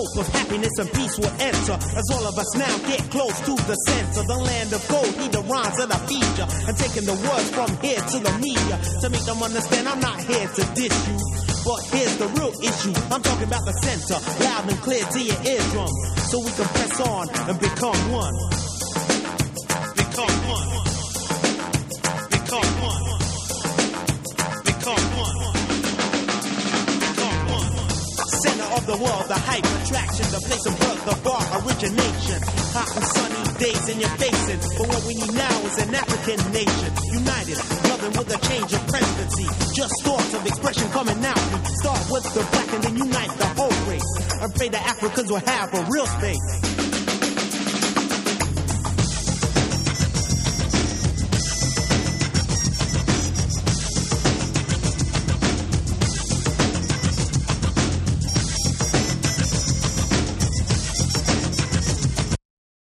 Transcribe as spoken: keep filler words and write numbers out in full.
hope of happiness and peace will enter as all of us now get close to the center. The land of gold, need the rhymes that I feed ya, and taking the words from here to the media to make them understand I'm not here to diss you. But here's the real issue, I'm talking about the center, loud and clear to your eardrum, so we can press on and become one. Become one. Become one. Become one. Become one. Center of the world, the hype attraction, the place of birth, the bar origination. Hot and sunny days in your facing, but what we need now is an African nation, united, loving with a change of presidency. Just thoughts of expression coming out. We start with the black and then unite the whole race. I pray that Africans will have a real space.